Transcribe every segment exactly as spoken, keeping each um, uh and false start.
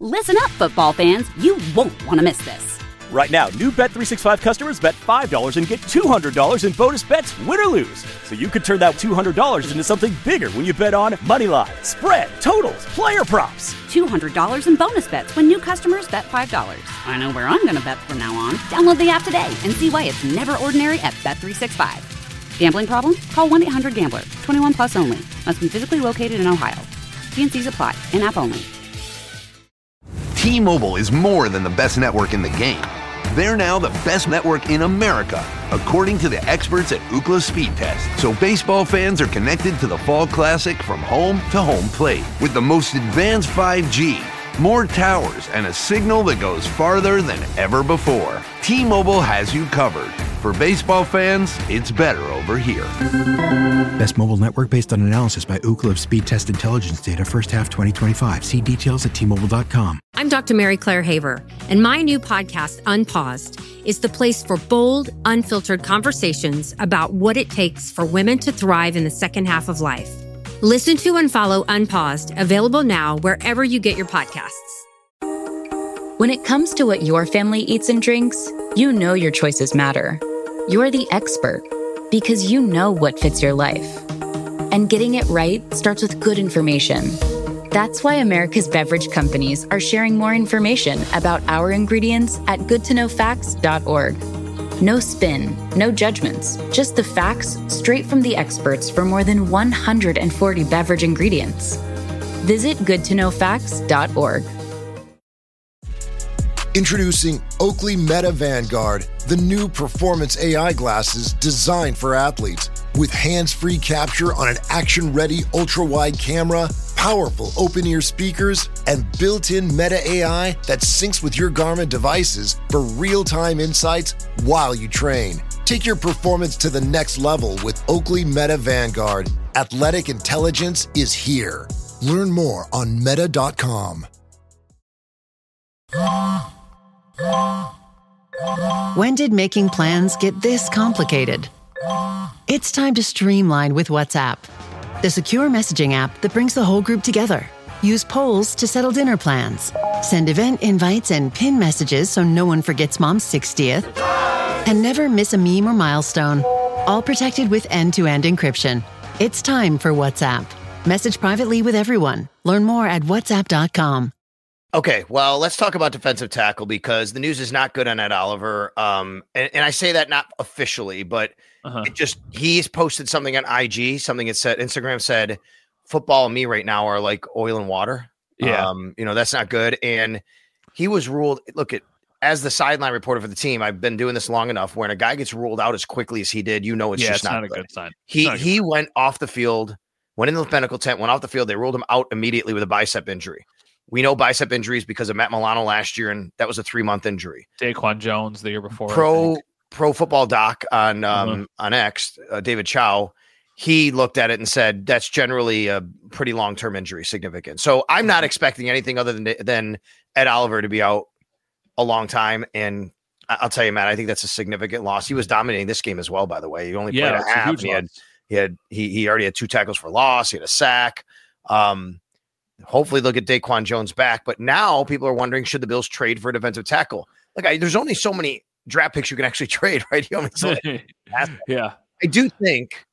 Listen up, football fans. You won't want to miss this. Right now, new Bet three sixty-five customers bet five dollars and get two hundred dollars in bonus bets, win or lose. So you could turn that two hundred dollars into something bigger when you bet on money line, spread, totals, player props. two hundred dollars in bonus bets when new customers bet five dollars. I know where I'm going to bet from now on. Download the app today and see why it's never ordinary at Bet three sixty-five. Gambling problem? Call one eight hundred gambler. twenty-one plus only. Must be physically located in Ohio. T and C's apply. In-app only. T-Mobile is more than the best network in the game. They're now the best network in America, according to the experts at Ookla Speed Test. So baseball fans are connected to the Fall Classic from home to home plate with the most advanced five G, more towers, and a signal that goes farther than ever before. T-Mobile has you covered. For baseball fans, it's better over here. Best mobile network based on analysis by Ookla of Speed Test Intelligence data first half twenty twenty-five. See details at T Mobile dot com. I'm Doctor Mary Claire Haver, and my new podcast, Unpaused, is the place for bold, unfiltered conversations about what it takes for women to thrive in the second half of life. Listen to and follow Unpaused, available now wherever you get your podcasts. When it comes to what your family eats and drinks, you know your choices matter. You're the expert because you know what fits your life. And getting it right starts with good information. That's why America's beverage companies are sharing more information about our ingredients at good to know facts dot org. No spin, no judgments, just the facts straight from the experts for more than one hundred forty beverage ingredients. Visit good to know facts dot org. Introducing Oakley Meta Vanguard, the new performance A I glasses designed for athletes. With hands-free capture on an action-ready ultra-wide camera, powerful open-ear speakers, and built-in Meta A I that syncs with your Garmin devices for real-time insights while you train. Take your performance to the next level with Oakley Meta Vanguard. Athletic intelligence is here. Learn more on meta dot com. When did making plans get this complicated? It's time to streamline with WhatsApp, the secure messaging app that brings the whole group together. Use polls to settle dinner plans. Send event invites and pin messages so no one forgets Mom's sixtieth. And never miss a meme or milestone. All protected with end-to-end encryption. It's time for WhatsApp. Message privately with everyone. Learn more at whatsapp dot com. Okay, well, let's talk about defensive tackle because the news is not good on Ed Oliver. Um, and, and I say that not officially, but uh-huh. it just he's posted something on I G, something it said, Instagram said, football and me right now are like oil and water. Yeah. Um, you know, that's not good. And he was ruled, look, at as the sideline reporter for the team, I've been doing this long enough. When a guy gets ruled out as quickly as he did, you know, it's yeah, just it's not, not good. a good sign. He, good he sign. went off the field, went in the medical tent, went off the field. They ruled him out immediately with a bicep injury. We know bicep injuries because of Matt Milano last year, and that was a three-month injury. Daquan Jones the year before. Pro Pro Football Doc on um, uh-huh. on X, uh, David Chow, he looked at it and said that's generally a pretty long-term injury, significant. So I'm not expecting anything other than than Ed Oliver to be out a long time. And I'll tell you, Matt, I think that's a significant loss. He was dominating this game as well, by the way. He only yeah, played a half. He had, he had he he already had two tackles for loss. He had a sack. Um, Hopefully they'll get Daquan Jones back. But now people are wondering, should the Bills trade for a defensive tackle? Like, I, there's only so many draft picks you can actually trade, right? You only so yeah. I do think,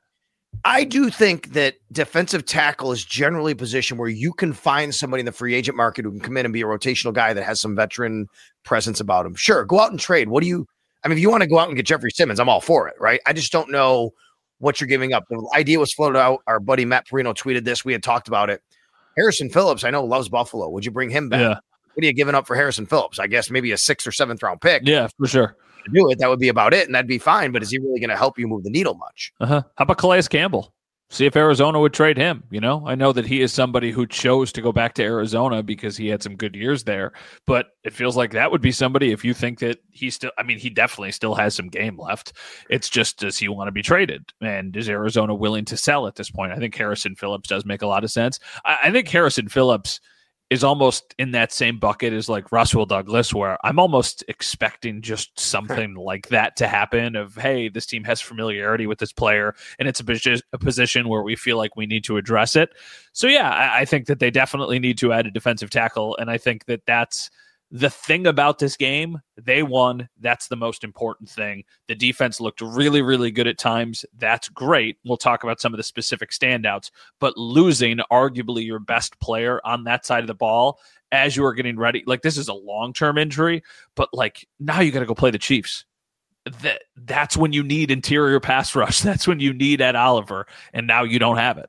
I do think that defensive tackle is generally a position where you can find somebody in the free agent market who can come in and be a rotational guy that has some veteran presence about him. Sure, go out and trade. What do you, I mean, if you want to go out and get Jeffrey Simmons, I'm all for it, right? I just don't know what you're giving up. The idea was floated out. Our buddy Matt Perino tweeted this. We had talked about it. Harrison Phillips, I know, loves Buffalo. Would you bring him back? Yeah. What are you giving up for Harrison Phillips? I guess maybe a sixth or seventh round pick. Yeah, for sure. To do it, that would be about it, and that'd be fine. But is he really going to help you move the needle much? Uh-huh. How about Calais Campbell? See if Arizona would trade him. You know, I know that he is somebody who chose to go back to Arizona because he had some good years there, but it feels like that would be somebody if you think that he still, I mean, he definitely still has some game left. It's just, does he want to be traded? And is Arizona willing to sell at this point? I think Harrison Phillips does make a lot of sense. I, I think Harrison Phillips is almost in that same bucket as like Russell Douglas, where I'm almost expecting just something like that to happen of, hey, this team has familiarity with this player and it's a, posi- a position where we feel like we need to address it. So yeah, I, I think that they definitely need to add a defensive tackle. And I think that that's the thing about this game. They won. That's the most important thing. The defense looked really, really good at times. That's great. We'll talk about some of the specific standouts, but losing arguably your best player on that side of the ball as you are getting ready, like this is a long-term injury, but like now you got to go play the Chiefs. That that's when you need interior pass rush. That's when you need Ed Oliver, and now you don't have it.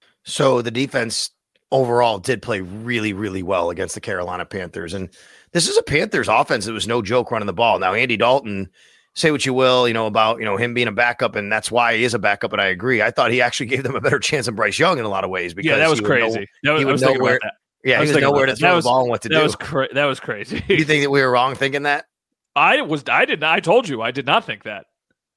So the defense overall did play really, really well against the Carolina Panthers. And this is a Panthers offense that was no joke running the ball. Now, Andy Dalton, say what you will, you know, about, you know, him being a backup, and that's why he is a backup, and I agree. I thought he actually gave them a better chance than Bryce Young in a lot of ways. Because yeah, that was crazy. Know, that was, he I was would thinking know where, about that. Yeah, he was nowhere to throw the ball and what to that do. Was cra- that was crazy. You think that we were wrong thinking that? I was. I did not. I told you I did not think that.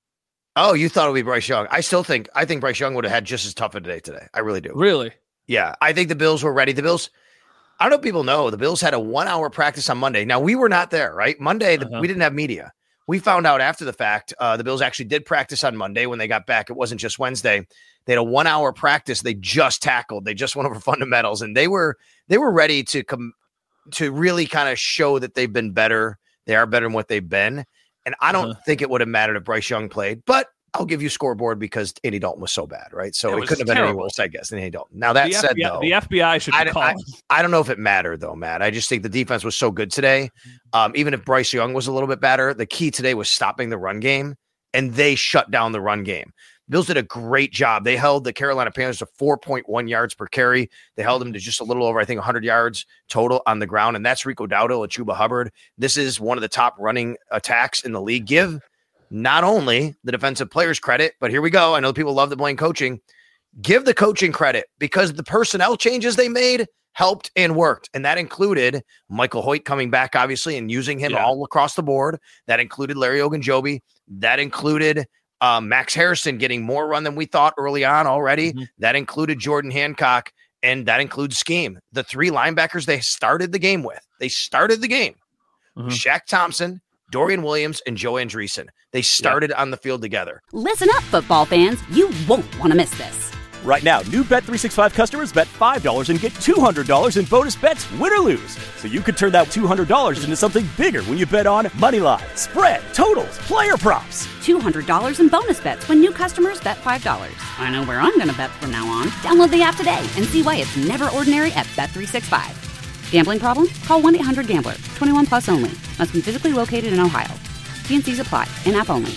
Oh, you thought it would be Bryce Young. I still think, I think Bryce Young would have had just as tough a day today. I really do. Really? Yeah, I think the Bills were ready. The Bills, I don't know if people know, the Bills had a one-hour practice on Monday. Now, we were not there, right? Monday, the, Uh-huh. we didn't have media. We found out after the fact, uh, the Bills actually did practice on Monday when they got back. It wasn't just Wednesday. They had a one-hour practice. They just tackled. They just went over fundamentals, and they were they were ready to come to really kind of show that they've been better. They are better than what they've been. And I don't Uh-huh. think it would have mattered if Bryce Young played, but I'll give you scoreboard because Andy Dalton was so bad, right? So It it, was couldn't have been any terrible. worse, I guess, than Andy Dalton. Now, that the said, F B I, though, the F B I should be I, I, calling. I don't know if it mattered, though, Matt. I just think the defense was so good today. Um, even if Bryce Young was a little bit better, the key today was stopping the run game, and they shut down the run game. Bills did a great job. They held the Carolina Panthers to four point one yards per carry. They held them to just a little over, I think, one hundred yards total on the ground, and that's Rico Dowdle and Chuba Hubbard. This is one of the top running attacks in the league. Give not only the defensive players credit, but here we go. I know people love to blame coaching. Give the coaching credit because the personnel changes they made helped and worked. And that included Michael Hoyt coming back, obviously, and using him Yeah. all across the board. That included Larry Ogunjobi. That included um, Max Harrison getting more run than we thought early on already. Mm-hmm. That included Jordan Hancock, and that includes scheme. The three linebackers they started the game with. They started the game. Mhm. Shaq Thompson, Dorian Williams, and Joe Andreessen. They started on the field together. Listen up, football fans. You won't want to miss this. Right now, new Bet three sixty-five customers bet five dollars and get two hundred dollars in bonus bets, win or lose. So you could turn that two hundred dollars into something bigger when you bet on money line, spread, totals, player props. two hundred dollars in bonus bets when new customers bet five dollars. I know where I'm going to bet from now on. Download the app today and see why it's never ordinary at Bet three sixty-five. Gambling problem? Call one eight hundred gambler. twenty-one plus only. Must be physically located in Ohio. T N Cs apply. In-app only.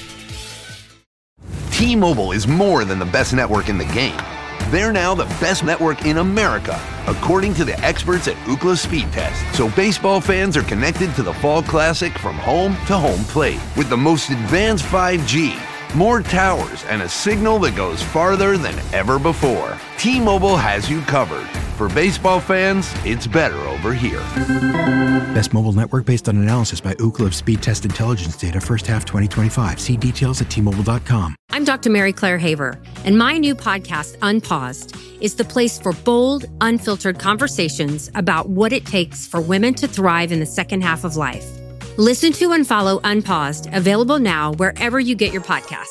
T-Mobile is more than the best network in the game. They're now the best network in America, according to the experts at Ookla Speed Test. So baseball fans are connected to the Fall Classic from home to home plate with the most advanced five G, more towers, and a signal that goes farther than ever before. T-Mobile has you covered. For baseball fans, it's better over here. Best mobile network based on analysis by Ookla of Speed Test Intelligence data first half twenty twenty-five. See details at T Mobile dot com. I'm Doctor Mary Claire Haver, and my new podcast, Unpaused, is the place for bold, unfiltered conversations about what it takes for women to thrive in the second half of life. Listen to and follow Unpaused, available now wherever you get your podcasts.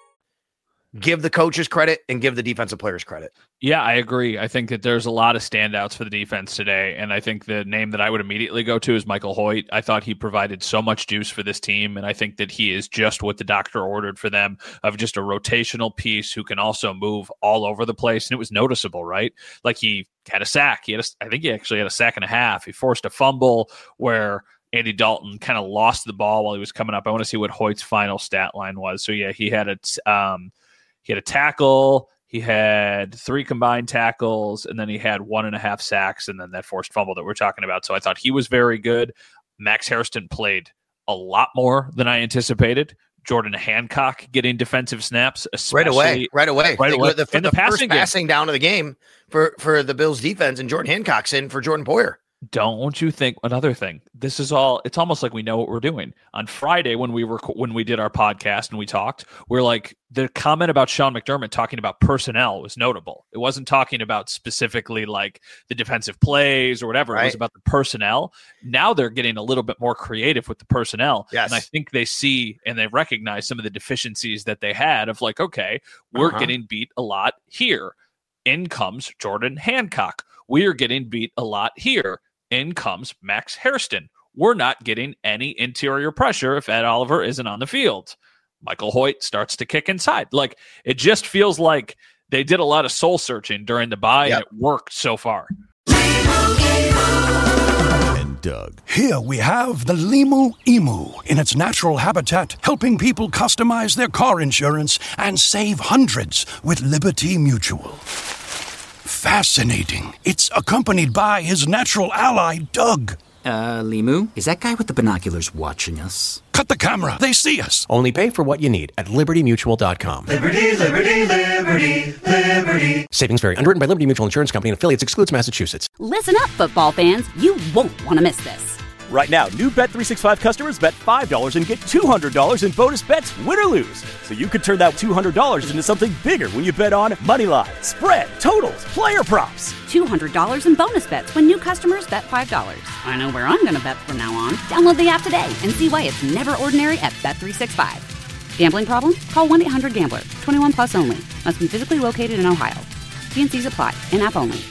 Give the coaches credit and give the defensive players credit. Yeah, I agree. I think that there's a lot of standouts for the defense today, and I think the name that I would immediately go to is Michael Hoyt. I thought he provided so much juice for this team, and I think that he is just what the doctor ordered for them, of just a rotational piece who can also move all over the place, and it was noticeable, right? Like he had a sack. He had a, I think he actually had a sack and a half. He forced a fumble where Andy Dalton kind of lost the ball while he was coming up. I want to see what Hoyt's final stat line was. So, yeah, he had a um, – He had a tackle, he had three combined tackles, and then he had one and a half sacks, and then that forced fumble that we're talking about. So I thought he was very good. Max Harrison played a lot more than I anticipated. Jordan Hancock getting defensive snaps, Right away, right away. Right the, away. The, the, In the the passing first game. passing down of the game for, for the Bills defense, and Jordan Hancock's in for Jordan Poyer. don't you think another thing? This is all. It's almost like we know what we're doing. On Friday when we were when we did our podcast and we talked, we're like the comment about Sean McDermott talking about personnel was notable. It wasn't talking about specifically like the defensive plays or whatever. Right. It was about the personnel. Now they're getting a little bit more creative with the personnel. Yes. And I think they see and they recognize some of the deficiencies that they had of like, okay, we're uh-huh. getting beat a lot here. In comes Jordan Hancock. We are getting beat a lot here. In comes Max Hairston. We're not getting any interior pressure if Ed Oliver isn't on the field. Michael Hoyt starts to kick inside. Like, it just feels like they did a lot of soul searching during the bye, yep. and it worked so far. And Doug. Here we have the Limu Emu in its natural habitat, helping people customize their car insurance and save hundreds with Liberty Mutual. Fascinating. It's accompanied by his natural ally, Doug. Uh, Limu, is that guy with the binoculars watching us? Cut the camera. They see us. Only pay for what you need at liberty mutual dot com. Liberty, liberty, liberty, liberty. Savings vary. Underwritten by Liberty Mutual Insurance Company and affiliates. Excludes Massachusetts. Listen up, football fans. You won't want to miss this. Right now, new Bet three sixty-five customers bet five dollars and get two hundred dollars in bonus bets, win or lose. So you could turn that two hundred dollars into something bigger when you bet on money line, spread, totals, player props. two hundred dollars in bonus bets when new customers bet five dollars. I know where I'm going to bet from now on. Download the app today and see why it's never ordinary at Bet three sixty-five. Gambling problem? Call one eight hundred gambler. twenty-one plus only. Must be physically located in Ohio. T and C's apply. In-app only.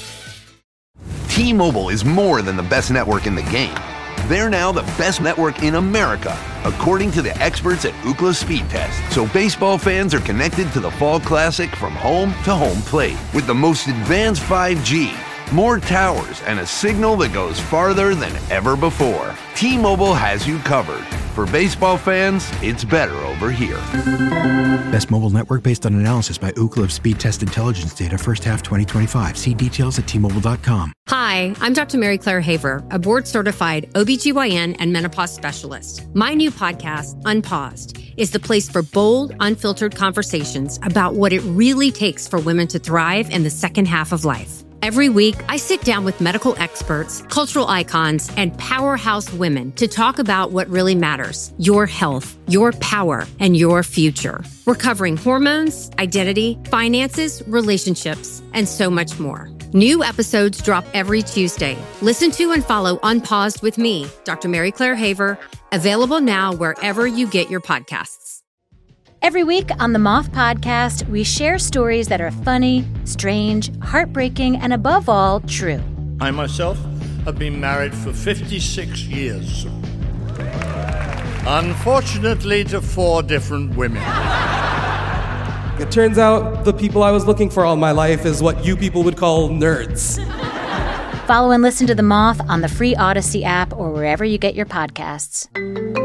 T-Mobile is more than the best network in the game. They're now the best network in America, according to the experts at Ookla Speed Test. So baseball fans are connected to the Fall Classic from home to home plate. With the most advanced five G, more towers, and a signal that goes farther than ever before. T-Mobile has you covered. For baseball fans, it's better over here. Best mobile network based on analysis by Ookla Speed Test Intelligence data first half twenty twenty-five. See details at T Mobile dot com. Hi, I'm Doctor Mary Claire Haver, a board-certified O B G Y N and menopause specialist. My new podcast, Unpaused, is the place for bold, unfiltered conversations about what it really takes for women to thrive in the second half of life. Every week, I sit down with medical experts, cultural icons, and powerhouse women to talk about what really matters: your health, your power, and your future. We're covering hormones, identity, finances, relationships, and so much more. New episodes drop every Tuesday. Listen to and follow Unpaused with me, Doctor Mary Claire Haver, available now wherever you get your podcasts. Every week on the Moth Podcast, we share stories that are funny, strange, heartbreaking, and above all, true. I myself have been married for fifty-six years. Unfortunately, to four different women. It turns out the people I was looking for all my life is what you people would call nerds. Follow and listen to The Moth on the free Odyssey app or wherever you get your podcasts.